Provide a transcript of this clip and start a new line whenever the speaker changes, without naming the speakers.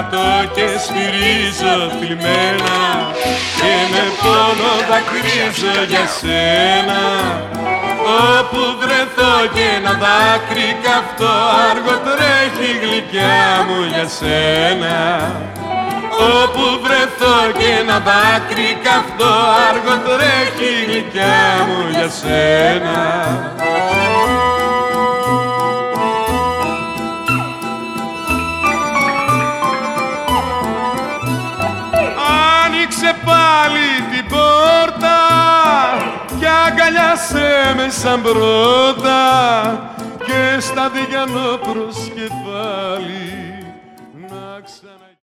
πετώ και σφυρίζω θλιμμένα και με πόνο δακρύζω για σένα. Όπου βρεθώ και ένα δάκρυ καυτό άργο τρέχει η γλυκιά μου για σένα. Όπου βρεθώ και ένα δάκρυ καυτό άργο τρέχει η γλυκιά μου για σένα. Άνοιξε πάλι την πόρτα κι αγκαλιάσέ με σαν πρώτα και στα διγιανό προσκεφάλι να ξανα...